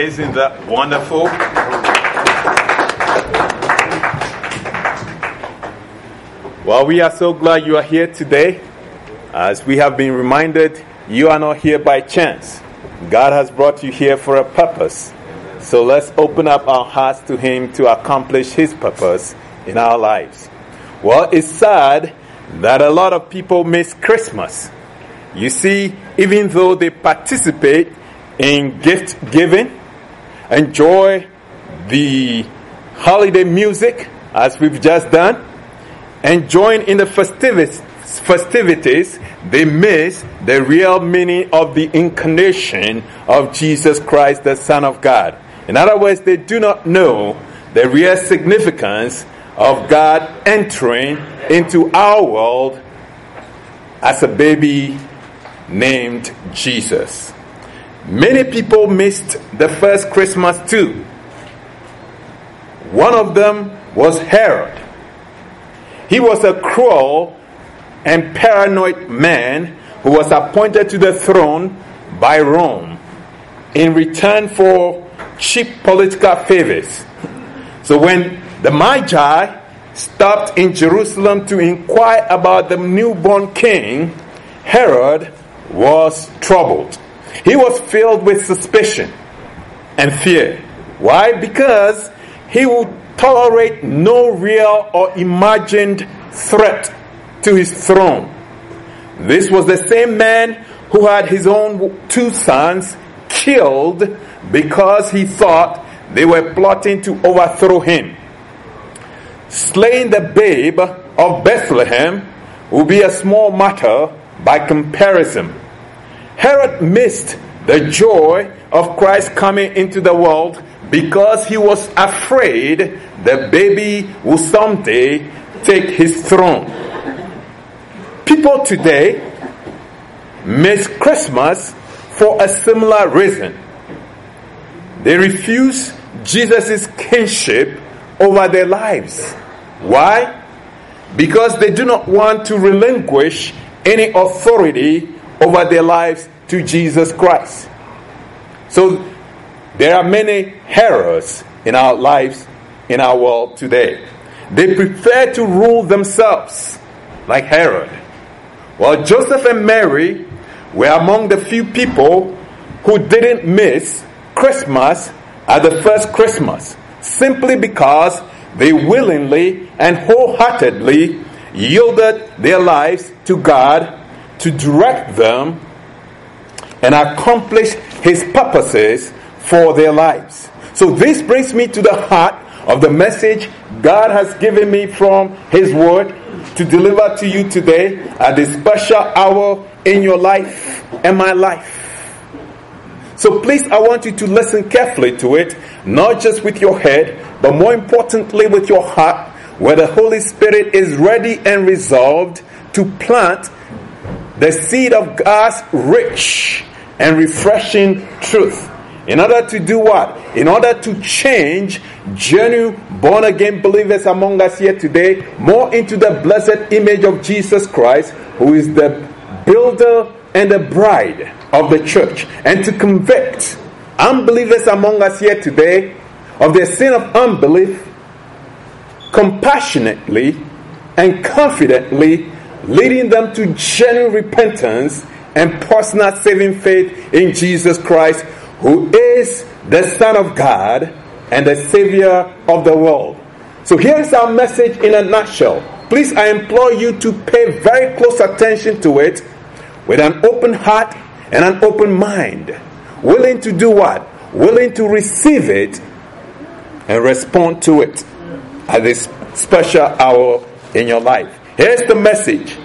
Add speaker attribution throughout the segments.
Speaker 1: isn't that wonderful? Well, we are so glad you are here today. As we have been reminded, you are not here by chance. God has brought you here for a purpose. So let's open up our hearts to Him to accomplish His purpose in our lives. Well, it's sad that a lot of people miss Christmas. You see, even though they participate in gift giving, enjoy the holiday music as we've just done, and join in the festivities, they miss the real meaning of the incarnation of Jesus Christ, the Son of God. In other words, they do not know the real significance of God entering into our world as a baby named Jesus. Many people missed the first Christmas too. One of them was Herod. He was a cruel and paranoid man who was appointed to the throne by Rome in return for cheap political favors. So when the Magi stopped in Jerusalem to inquire about the newborn king, Herod was troubled. He was filled with suspicion and fear. Why? Because he would tolerate no real or imagined threat to his throne. This was the same man who had his own 2 sons killed because he thought they were plotting to overthrow him. Slaying the babe of Bethlehem would be a small matter by comparison. Herod missed the joy of Christ coming into the world because he was afraid the baby will someday take his throne. People today miss Christmas for a similar reason. They refuse Jesus' kingship over their lives. Why? Because they do not want to relinquish any authority over their lives to Jesus Christ. So there are many Herods in our lives, in our world today. They prefer to rule themselves like Herod. Well, Joseph and Mary were among the few people who didn't miss Christmas at the first Christmas, simply because they willingly and wholeheartedly yielded their lives to God to direct them and accomplish His purposes for their lives. So this brings me to the heart of the message God has given me from His Word to deliver to you today at this special hour in your life and my life. So please, I want you to listen carefully to it, not just with your head, but more importantly with your heart, where the Holy Spirit is ready and resolved to plant the seed of God's rich and refreshing truth. In order to do what? In order to change genuine born-again believers among us here today more into the blessed image of Jesus Christ, who is the builder and the bride of the church, and to convict unbelievers among us here today of their sin of unbelief compassionately and confidently, leading them to genuine repentance and personal saving faith in Jesus Christ, who is the Son of God and the Savior of the world. So here's our message in a nutshell. Please, I implore you to pay very close attention to it with an open heart and an open mind. Willing to do what? Willing to receive it and respond to it at this special hour in your life. Here's the message.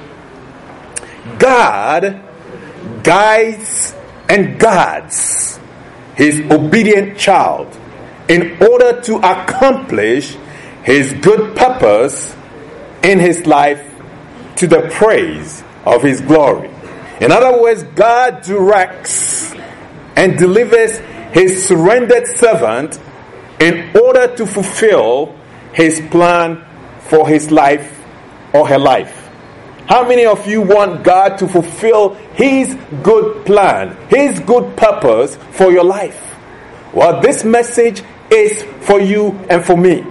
Speaker 1: God guides and guards His obedient child in order to accomplish His good purpose in his life to the praise of His glory. In other words, God directs and delivers His surrendered servant in order to fulfill His plan for his life or her life. How many of you want God to fulfill His good plan, His good purpose for your life? Well, this message is for you and for me.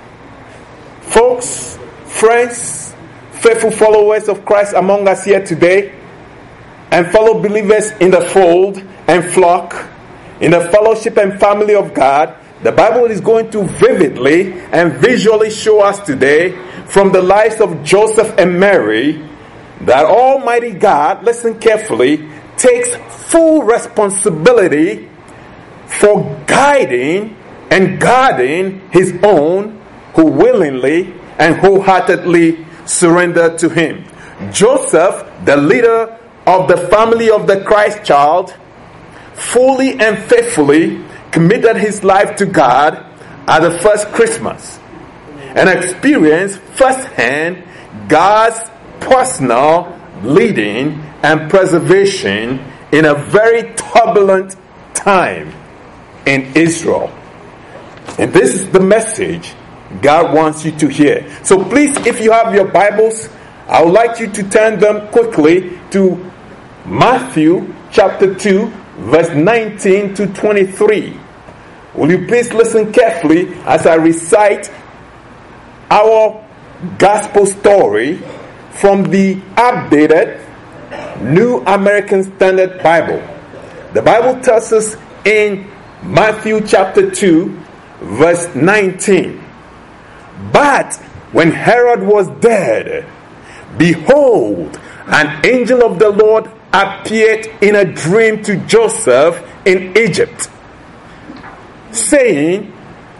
Speaker 1: Folks, friends, faithful followers of Christ among us here today, and fellow believers in the fold and flock, in the fellowship and family of God, the Bible is going to vividly and visually show us today from the lives of Joseph and Mary that Almighty God, listen carefully, takes full responsibility for guiding and guarding his own who willingly and wholeheartedly surrendered to him. Joseph, the leader of the family of the Christ child, fully and faithfully committed his life to God at the first Christmas and experienced firsthand God's personal leading and preservation in a very turbulent time in Israel. And this is the message God wants you to hear. So please, if you have your Bibles, I would like you to turn them quickly to Matthew chapter 2, verse 19 to 23. Will you please listen carefully as I recite our gospel story from the updated New American Standard Bible. The Bible tells us in Matthew chapter 2, verse 19, "But when Herod was dead, behold, an angel of the Lord appeared in a dream to Joseph in Egypt, saying,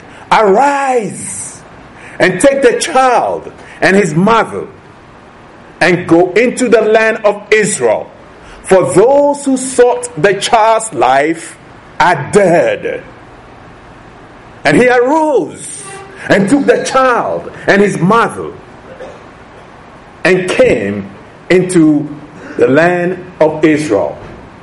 Speaker 1: Arise and take the child and his mother and go into the land of Israel, for those who sought the child's life are dead. And he arose and took the child and his mother and came into the land of Israel.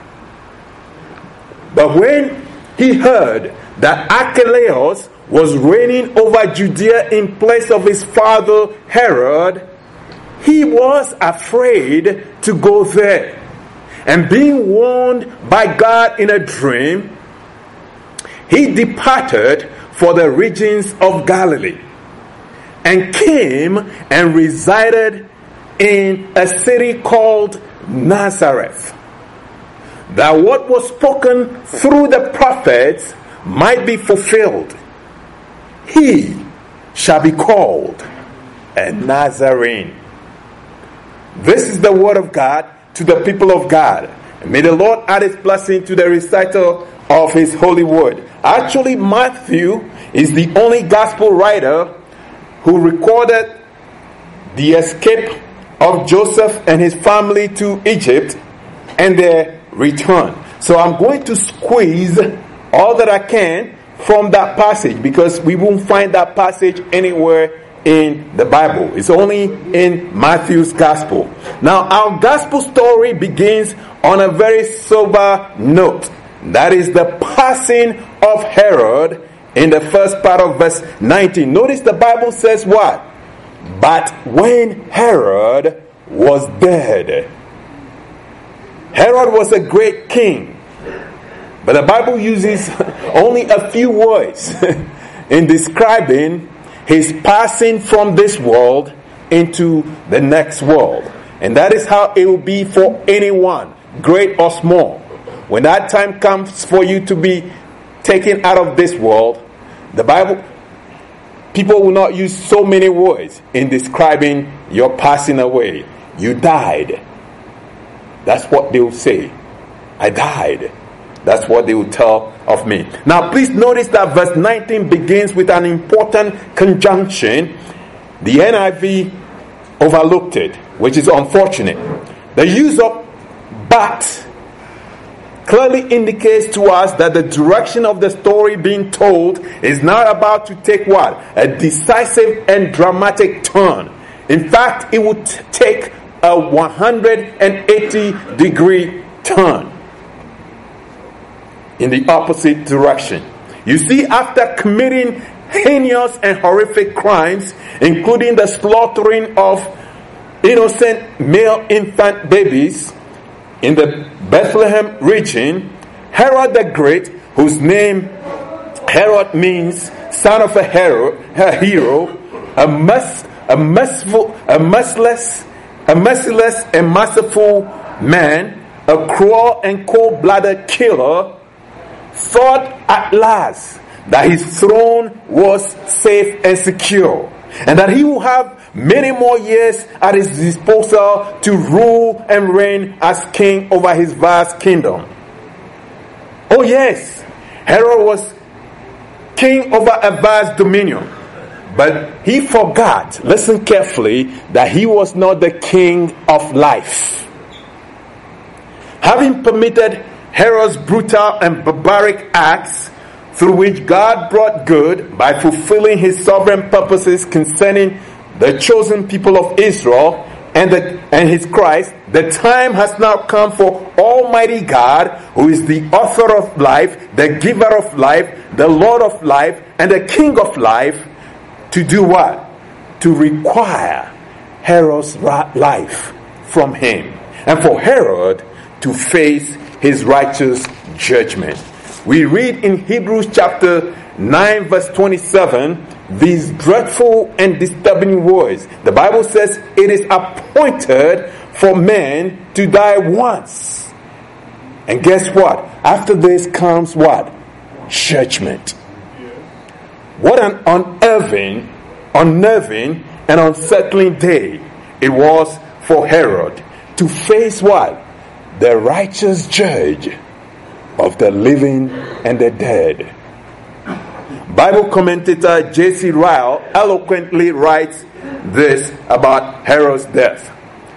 Speaker 1: But when he heard that Archelaus was reigning over Judea in place of his father Herod, he was afraid to go there. And being warned by God in a dream, he departed for the regions of Galilee and came and resided in a city called Nazareth, that what was spoken through the prophets might be fulfilled. He shall be called a Nazarene. This is the word of God to the people of God. And may the Lord add his blessing to the recital of his holy word. Actually, Matthew is the only gospel writer who recorded the escape of Joseph and his family to Egypt and their return. So I'm going to squeeze all that I can from that passage, because we won't find that passage anywhere in the Bible. It's only in Matthew's gospel. Now, our gospel story begins on a very sober note. That is the passing of Herod in the first part of verse 19. Notice the Bible says what? But when Herod was dead. Herod was a great king. But the Bible uses only a few words in describing his passing from this world into the next world. And that is how it will be for anyone, great or small. When that time comes for you to be taken out of this world, the Bible, people will not use so many words in describing your passing away. You died. That's what they will say. I died. That's what they will tell of me. Now please notice that verse 19 begins with an important conjunction. The NIV overlooked it, which is unfortunate. The use of but clearly indicates to us that the direction of the story being told is now about to take what? A decisive and dramatic turn. In fact, it would take a 180-degree turn in the opposite direction. You see, after committing heinous and horrific crimes, including the slaughtering of innocent male infant babies in the Bethlehem region, Herod the Great, whose name Herod means son of a hero, a merciless and merciful man, a cruel and cold-blooded killer, thought at last that his throne was safe and secure, and that he would have many more years at his disposal to rule and reign as king over his vast kingdom. Oh yes, Herod was king over a vast dominion, but he forgot, listen carefully, that he was not the king of life. Having permitted Herod's brutal and barbaric acts, through which God brought good by fulfilling his sovereign purposes concerning the chosen people of Israel and his Christ, the time has now come for Almighty God, who is the author of life, the giver of life, the Lord of life, and the King of life, to do what? To require Herod's life from him, and for Herod to face his righteous judgment. We read in Hebrews chapter 9 verse 27 these dreadful and disturbing words. The Bible says it is appointed for men to die once. And guess what? After this comes what? Judgment. What an unnerving and unsettling day it was for Herod to face what? The righteous judge of the living and the dead. Bible commentator J.C. Ryle eloquently writes this about Herod's death.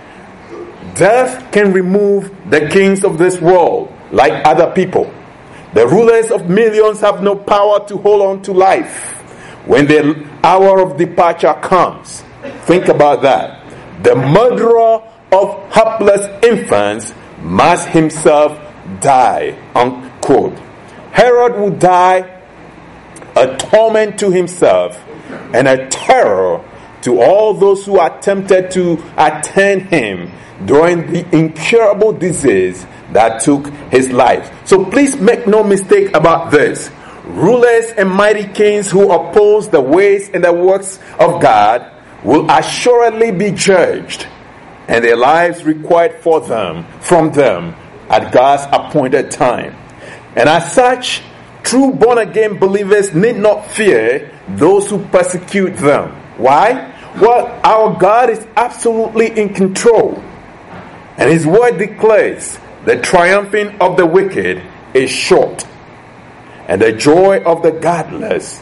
Speaker 1: Death can remove the kings of this world like other people. The rulers of millions have no power to hold on to life when the hour of departure comes. Think about that. The murderer of helpless infants must himself die, unquote. Herod would die a torment to himself and a terror to all those who attempted to attend him during the incurable disease that took his life. So please make no mistake about this. Rulers and mighty kings who oppose the ways and the works of God will assuredly be judged, and their lives required from them at God's appointed time. And as such, true born-again believers need not fear those who persecute them. Why? Well, our God is absolutely in control. And his word declares the triumphing of the wicked is short, and the joy of the godless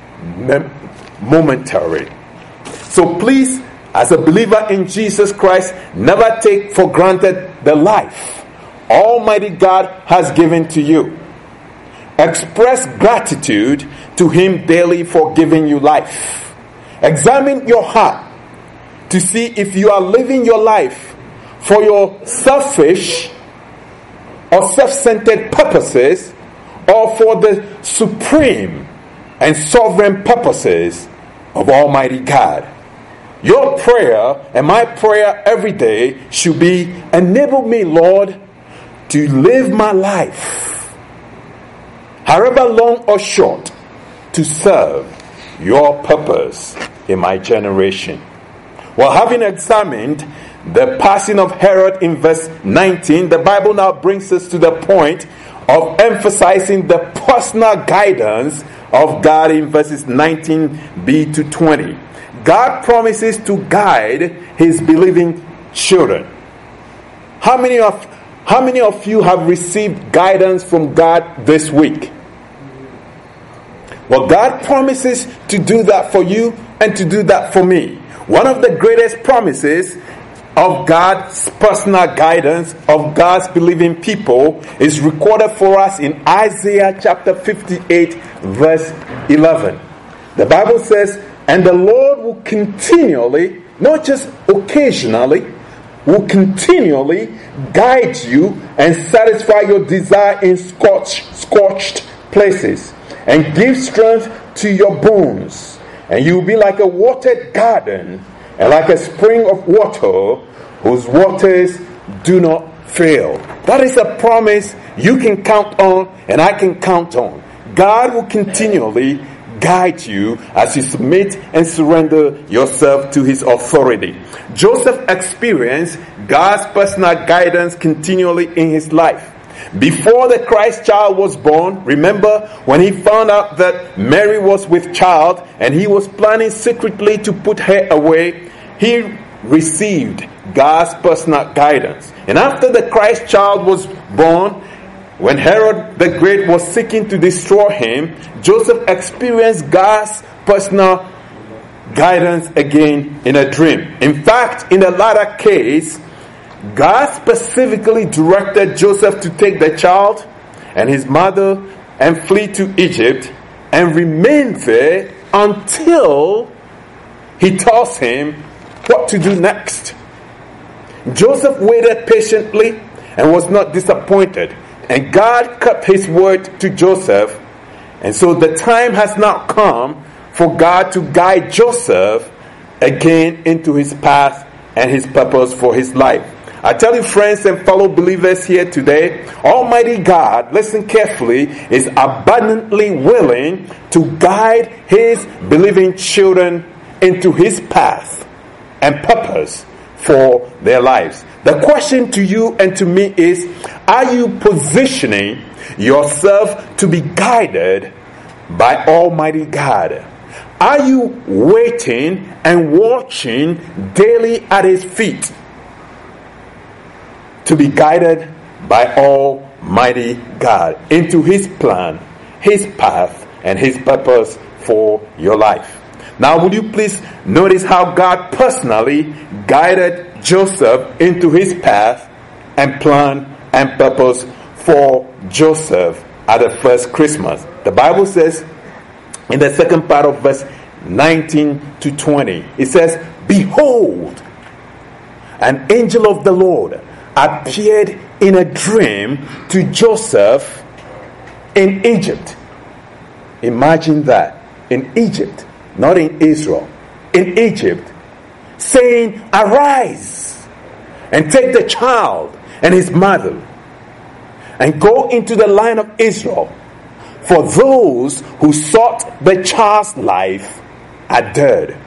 Speaker 1: momentary. So please, as a believer in Jesus Christ, never take for granted the life Almighty God has given to you. Express gratitude to him daily for giving you life. Examine your heart to see if you are living your life for your selfish or self-centered purposes, or for the supreme and sovereign purposes of Almighty God. Your prayer and my prayer every day should be, enable me, Lord, to live my life, however long or short, to serve your purpose in my generation. Well, having examined the passing of Herod in verse 19, the Bible now brings us to the point of emphasizing the personal guidance of God in verses 19b to 20. God promises to guide his believing children. How many of you have received guidance from God this week? Well, God promises to do that for you and to do that for me. One of the greatest promises of God's personal guidance of God's believing people is recorded for us in Isaiah chapter 58 verse 11. The Bible says, and the Lord will continually, not just occasionally, will continually guide you and satisfy your desire in scorched places, and give strength to your bones. And you will be like a watered garden, and like a spring of water whose waters do not fail. That is a promise you can count on and I can count on. God will continually guide you as you submit and surrender yourself to his authority. Joseph experienced God's personal guidance continually in his life. Before the Christ child was born, remember when he found out that Mary was with child and he was planning secretly to put her away, he received God's personal guidance. And after the Christ child was born, when Herod the Great was seeking to destroy him, Joseph experienced God's personal guidance again in a dream. In fact, in the latter case, God specifically directed Joseph to take the child and his mother and flee to Egypt and remain there until he tells him what to do next. Joseph waited patiently and was not disappointed. And God kept his word to Joseph. And so the time has now come for God to guide Joseph again into his path and his purpose for his life. I tell you, friends and fellow believers here today, Almighty God, listen carefully, is abundantly willing to guide his believing children into his path and purpose for their lives. The question to you and to me is, are you positioning yourself to be guided by Almighty God? Are you waiting and watching daily at his feet to be guided by Almighty God into his plan, his path, and his purpose for your life? Now, would you please notice how God personally guided Joseph into his path and plan and purpose for Joseph at the first Christmas? The Bible says in the second part of verse 19 to 20, it says, "Behold, an angel of the Lord appeared in a dream to Joseph in Egypt." Imagine that. In Egypt. Not in Israel, in Egypt, saying, "Arise and take the child and his mother and go into the land of Israel, for those who sought the child's life are dead."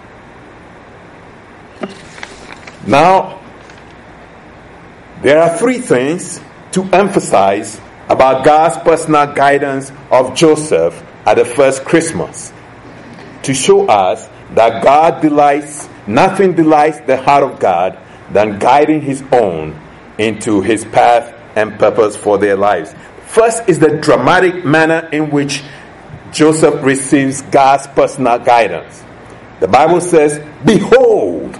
Speaker 1: Now, there are three things to emphasize about God's personal guidance of Joseph at the first Christmas, to show us that nothing delights the heart of God than guiding his own into his path and purpose for their lives. First is the dramatic manner in which Joseph receives God's personal guidance. The Bible says, "Behold,"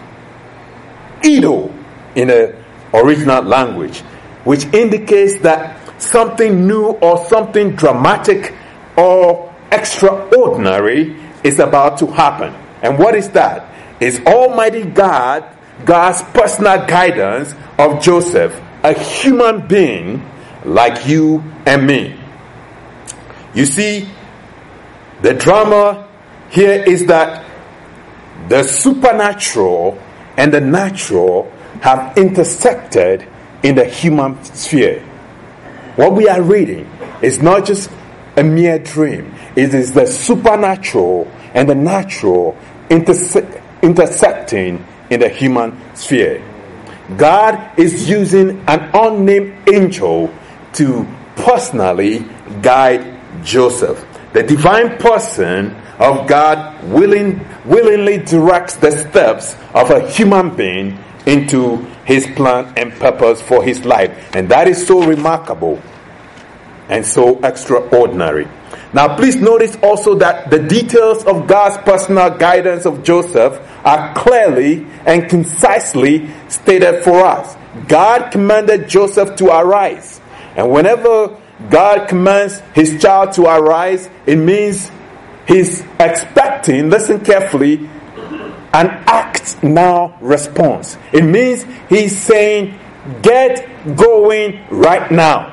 Speaker 1: Edo in the original language, which indicates that something new or something dramatic or extraordinary is about to happen. And what is that? It's Almighty God, God's personal guidance of Joseph, a human being like you and me. You see, the drama here is that the supernatural and the natural have intersected in the human sphere. What we are reading is not just a mere dream. It is the supernatural and the natural intersecting in the human sphere. God is using an unnamed angel to personally guide Joseph. The divine person of God willingly directs the steps of a human being into his plan and purpose for his life. And that is so remarkable and so extraordinary. Now, please notice also that the details of God's personal guidance of Joseph are clearly and concisely stated for us. God commanded Joseph to arise. And whenever God commands his child to arise, it means he's expecting, listen carefully, an act now response. It means he's saying, get going right now.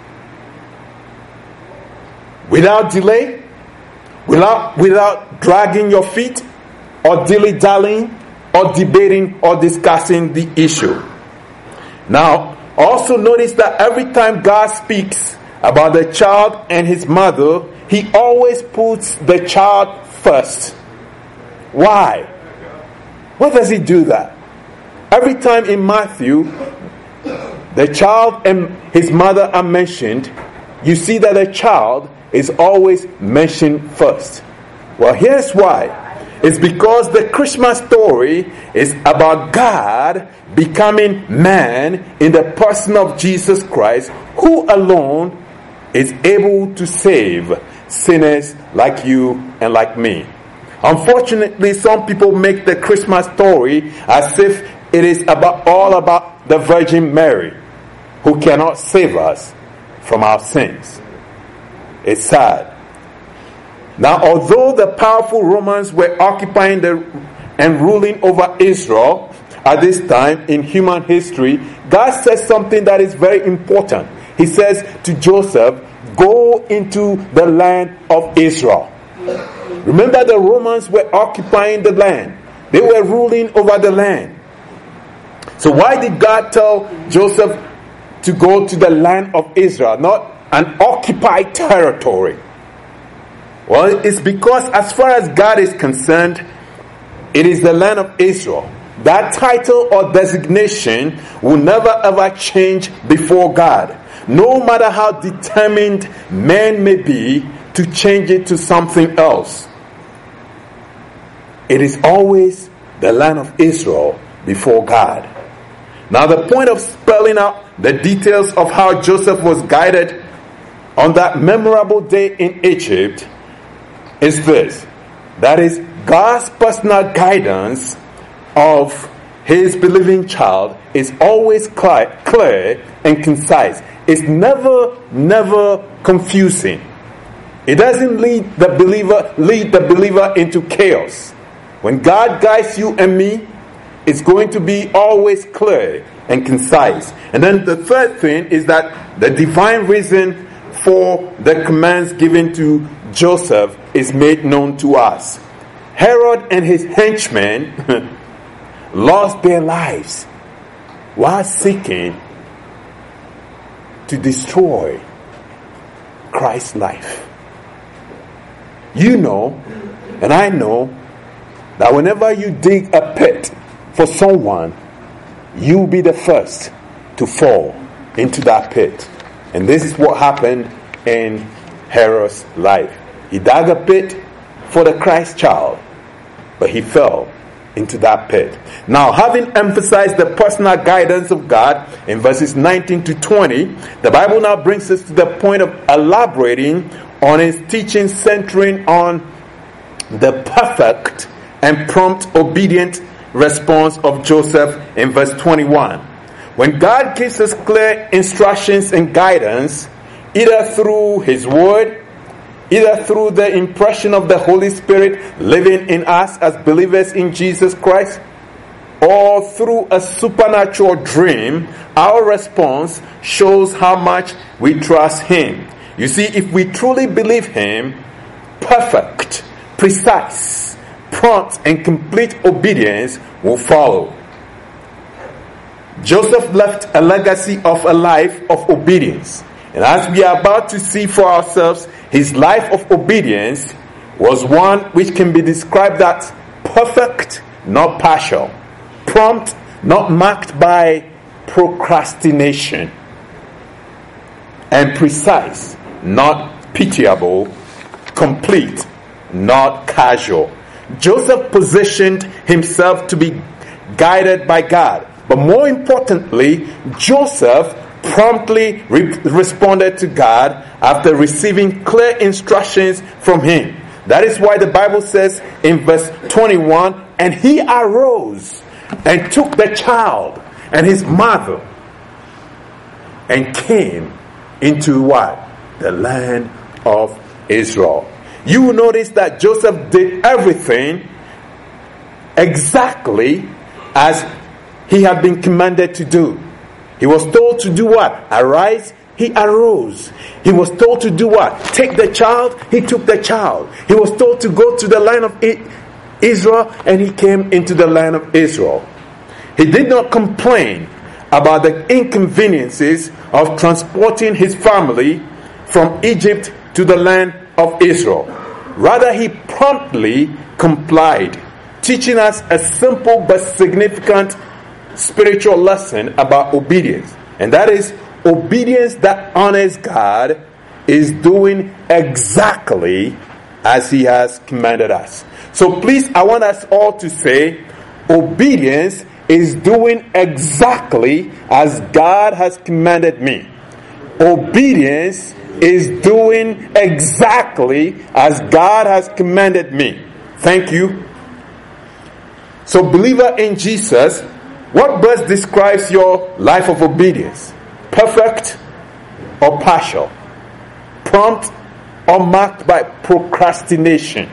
Speaker 1: Without delay, without dragging your feet, or dilly-dallying, or debating, or discussing the issue. Now, also notice that every time God speaks about the child and his mother, he always puts the child first. Why? Why does he do that? Every time in Matthew, the child and his mother are mentioned, you see that the child is always mentioned first. Well, here's why. It's because the Christmas story is about God becoming man in the person of Jesus Christ, who alone is able to save sinners like you and like me. Unfortunately, some people make the Christmas story as if it is all about the Virgin Mary, who cannot save us from our sins. It's sad. Now, although the powerful Romans were occupying and ruling over Israel at this time in human history, God says something that is very important. He says to Joseph, go into the land of Israel. Remember, the Romans were occupying the land. They were ruling over the land. So why did God tell Joseph to go to the land of Israel, not an occupied territory? Well, it's because as far as God is concerned, it is the land of Israel. That title or designation will never ever change before God. No matter how determined man may be to change it to something else, it is always the land of Israel before God. Now, the point of spelling out the details of how Joseph was guided on that memorable day in Egypt is this. That is, God's personal guidance of his believing child is always clear and concise. It's never confusing. It doesn't lead the believer into chaos. When God guides you and me, it's going to be always clear and concise. And then the third thing is that the divine reason for the commands given to Joseph is made known to us. Herod and his henchmen lost their lives while seeking to destroy Christ's life. You know, and I know, that whenever you dig a pit for someone, you'll be the first to fall into that pit. And this is what happened in Herod's life. He dug a pit for the Christ child, but he fell into that pit. Now, having emphasized the personal guidance of God in verses 19 to 20, the Bible now brings us to the point of elaborating on his teaching, centering on the perfect and prompt obedient response of Joseph in verse 21. When God gives us clear instructions and guidance, either through his word, either through the impression of the Holy Spirit living in us as believers in Jesus Christ, or through a supernatural dream, our response shows how much we trust him. You see, if we truly believe him, perfect, precise, prompt, and complete obedience will follow. Joseph left a legacy of a life of obedience. And as we are about to see for ourselves, his life of obedience was one which can be described as perfect, not partial, prompt, not marked by procrastination, and precise, not pitiable, complete, not casual. Joseph positioned himself to be guided by God. But more importantly, Joseph promptly responded to God after receiving clear instructions from him. That is why the Bible says in verse 21, and he arose and took the child and his mother and came into what? The land of Israel. You will notice that Joseph did everything exactly as he had been commanded to do. He was told to do what? Arise. He arose. He was told to do what? Take the child. He took the child. He was told to go to the land of Israel, and he came into the land of Israel. He did not complain about the inconveniences of transporting his family from Egypt to the land of Israel. Rather, he promptly complied, teaching us a simple but significant spiritual lesson about obedience. And that is, obedience that honors God is doing exactly as he has commanded us. So please, I want us all to say, obedience is doing exactly as God has commanded me. Obedience is doing exactly as God has commanded me. Thank you. So, believer in Jesus, what verse describes your life of obedience? Perfect or partial? Prompt or marked by procrastination?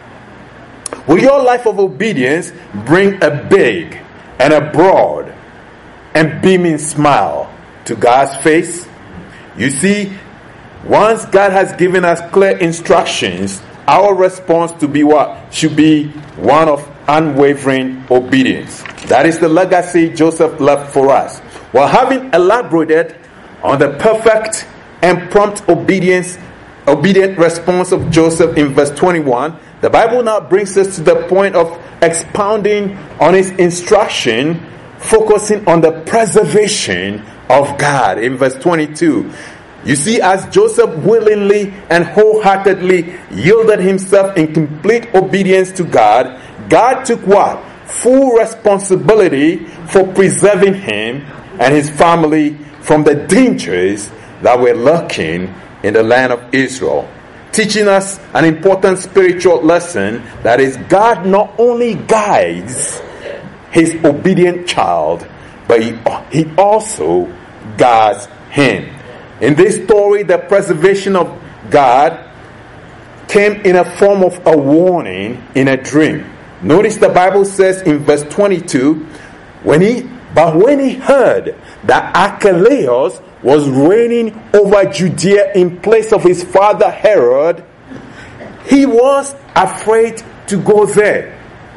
Speaker 1: Will your life of obedience bring a big and a broad and beaming smile to God's face? You see, once God has given us clear instructions, our response to be what? Should be one of unwavering obedience. That is the legacy Joseph left for us. While having elaborated on the perfect and prompt obedient response of Joseph in verse 21, the Bible now brings us to the point of expounding on his instruction, focusing on the preservation of God in verse 22. You see, as Joseph willingly and wholeheartedly yielded himself in complete obedience to God, God took what? Full responsibility for preserving him and his family from the dangers that were lurking in the land of Israel, teaching us an important spiritual lesson, that is, God not only guides his obedient child, but he also guards him. In this story, the preservation of God came in a form of a warning in a dream. Notice the Bible says in verse 22, when he heard that Archelaus was reigning over Judea in place of his father Herod, he was afraid to go there.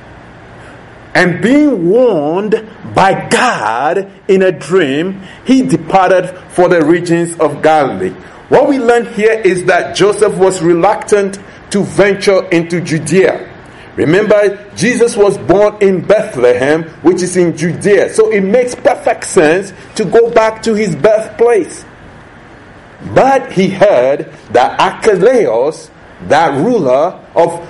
Speaker 1: And being warned by God in a dream, he departed for the regions of Galilee. What we learn here is that Joseph was reluctant to venture into Judea. Remember, Jesus was born in Bethlehem, which is in Judea. So it makes perfect sense to go back to his birthplace. But he heard that Archelaus, that ruler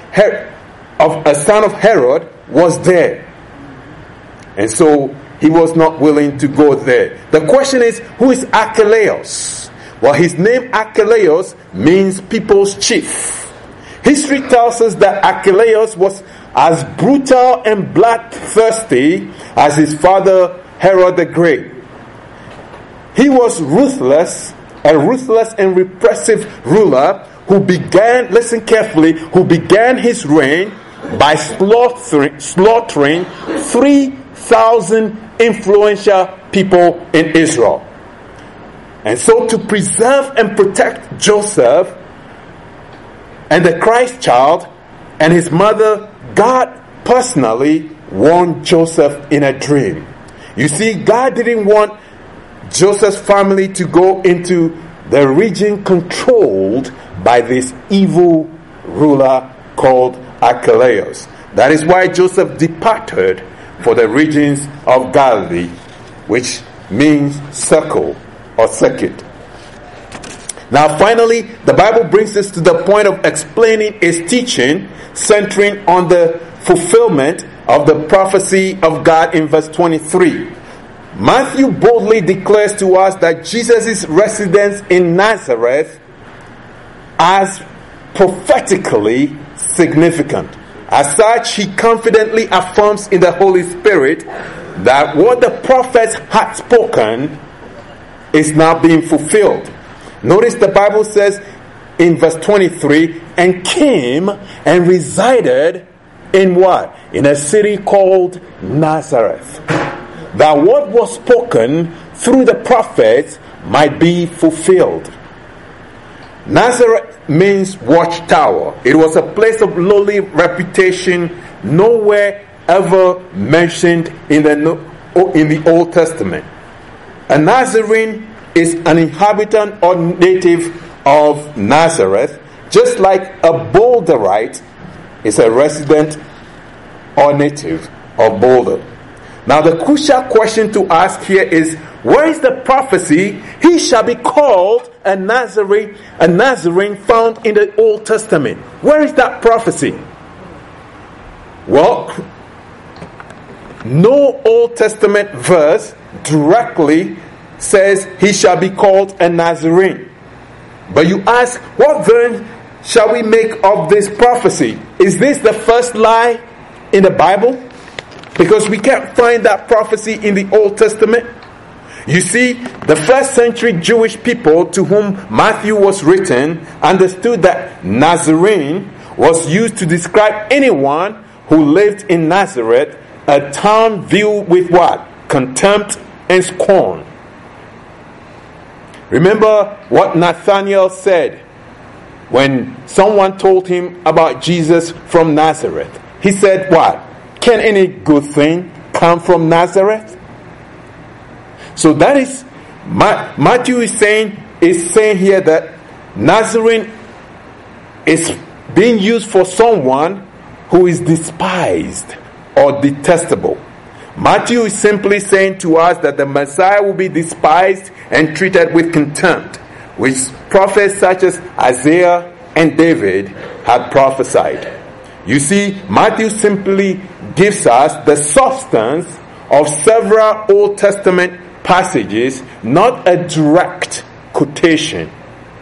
Speaker 1: of a son of Herod, was there. And so he was not willing to go there. The question is, who is Archelaus? Well, his name Archelaus means people's chief. History tells us that Archelaus was as brutal and bloodthirsty as his father Herod the Great. He was a ruthless and repressive ruler who began, listen carefully, who began his reign by slaughtering 3,000 influential people in Israel. And so to preserve and protect Joseph and the Christ child and his mother, God personally warned Joseph in a dream. You see, God didn't want Joseph's family to go into the region controlled by this evil ruler called Archelaus. That is why Joseph departed for the regions of Galilee, which means circle or circuit. Now finally, the Bible brings us to the point of explaining its teaching, centering on the fulfillment of the prophecy of God in verse 23. Matthew boldly declares to us that Jesus' residence in Nazareth as prophetically significant. As such, he confidently affirms in the Holy Spirit that what the prophets had spoken is now being fulfilled. Notice the Bible says in verse 23, and came and resided in what? In a city called Nazareth. That what was spoken through the prophets might be fulfilled. Nazareth means watchtower. It was a place of lowly reputation, nowhere ever mentioned in the Old Testament. A Nazarene is an inhabitant or native of Nazareth, just like a Boulderite is a resident or native of Boulder. Now the crucial question to ask here is, where is the prophecy, he shall be called a Nazarene found in the Old Testament? Where is that prophecy? Well, no Old Testament verse directly says he shall be called a Nazarene. But you ask, what then shall we make of this prophecy? Is this the first lie in the Bible? Because we can't find that prophecy in the Old Testament. You see, the first century Jewish people to whom Matthew was written understood that Nazarene was used to describe anyone who lived in Nazareth, a town viewed with what? Contempt and scorn. Remember what Nathanael said when someone told him about Jesus from Nazareth. He said what? Can any good thing come from Nazareth? So that is, Matthew is saying here that Nazarene is being used for someone who is despised or detestable. Matthew is simply saying to us that the Messiah will be despised and treated with contempt, which prophets such as Isaiah and David had prophesied. You see, Matthew simply gives us the substance of several Old Testament passages, not a direct quotation.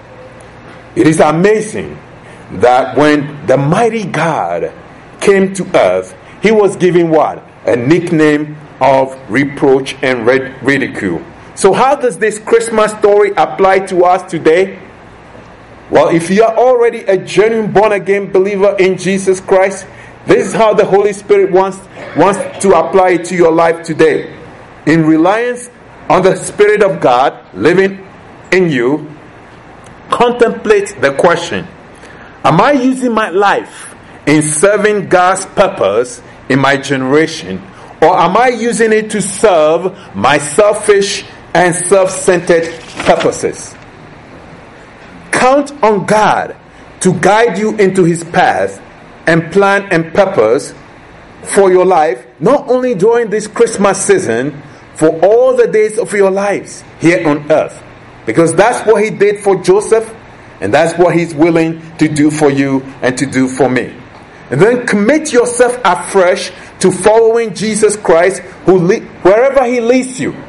Speaker 1: It is amazing that when the mighty God came to earth, he was given what? A nickname of reproach and ridicule. So how does this Christmas story apply to us today? Well, if you are already a genuine born-again believer in Jesus Christ, this is how the Holy Spirit wants to apply it to your life today. In reliance on the Spirit of God living in you, contemplate the question, am I using my life in serving God's purpose in my generation, or am I using it to serve my selfish and self-centered purposes? Count on God to guide you into his path and plan and purpose for your life, not only during this Christmas season, for all the days of your lives here on earth. Because that's what he did for Joseph, and that's what he's willing to do for you and to do for me. And then commit yourself afresh to following Jesus Christ wherever he leads you.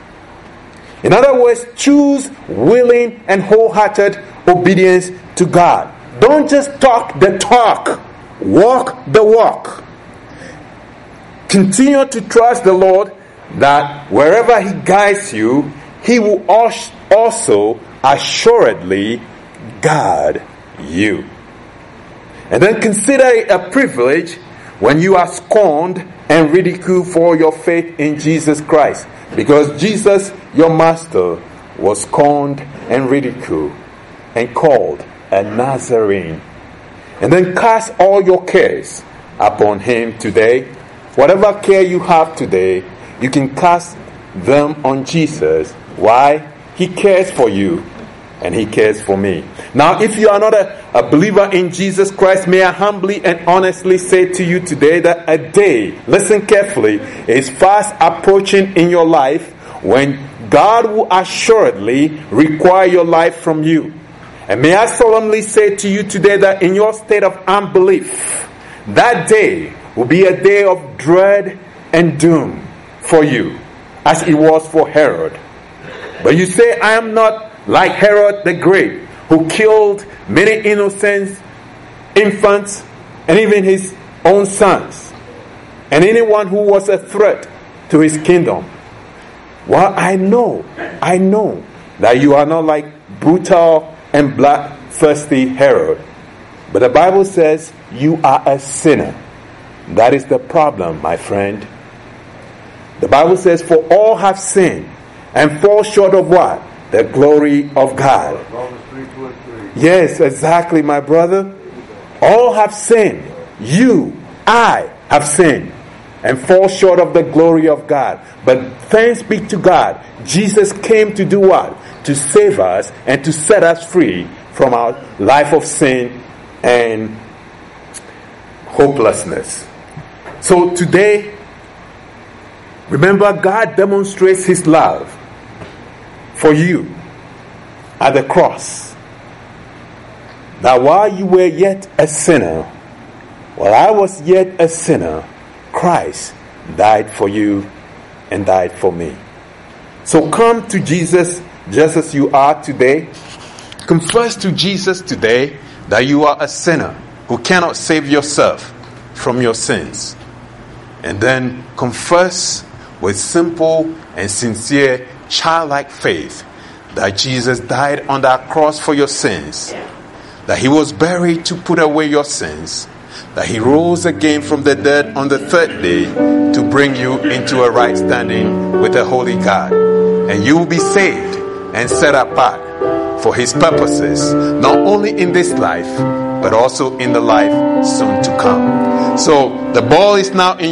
Speaker 1: In other words, choose willing and wholehearted obedience to God. Don't just talk the talk. Walk the walk. Continue to trust the Lord that wherever he guides you, he will also assuredly guide you. And then consider it a privilege when you are scorned and ridiculed for your faith in Jesus Christ. Because Jesus, your master, was scorned and ridiculed and called a Nazarene. And then cast all your cares upon him today. Whatever care you have today, you can cast them on Jesus. Why? He cares for you and he cares for me. Now, if you are not a believer in Jesus Christ, may I humbly and honestly say to you today that a day, listen carefully, is fast approaching in your life when God will assuredly require your life from you. And may I solemnly say to you today that in your state of unbelief, that day will be a day of dread and doom for you, as it was for Herod. But you say, I am not like Herod the Great, who killed many innocent infants and even his own sons, and anyone who was a threat to his kingdom. Well, I know that you are not like brutal and bloodthirsty Herod. But the Bible says you are a sinner. That is the problem, my friend. The Bible says, for all have sinned and fall short of what? The glory of God. Yes, exactly, my brother. All have sinned. You, I have sinned and fall short of the glory of God. But thanks be to God, Jesus came to do what? To save us and to set us free from our life of sin and hopelessness. So today, remember, God demonstrates his love for you at the cross. That while you were yet a sinner, while I was yet a sinner, Christ died for you and died for me. So come to Jesus just as you are today. Confess to Jesus today that you are a sinner who cannot save yourself from your sins. And then confess with simple and sincere childlike faith that Jesus died on that cross for your sins, that he was buried to put away your sins, that he rose again from the dead on the third day to bring you into a right standing with a holy God. And you will be saved and set apart for his purposes, not only in this life, but also in the life soon to come. So the ball is now in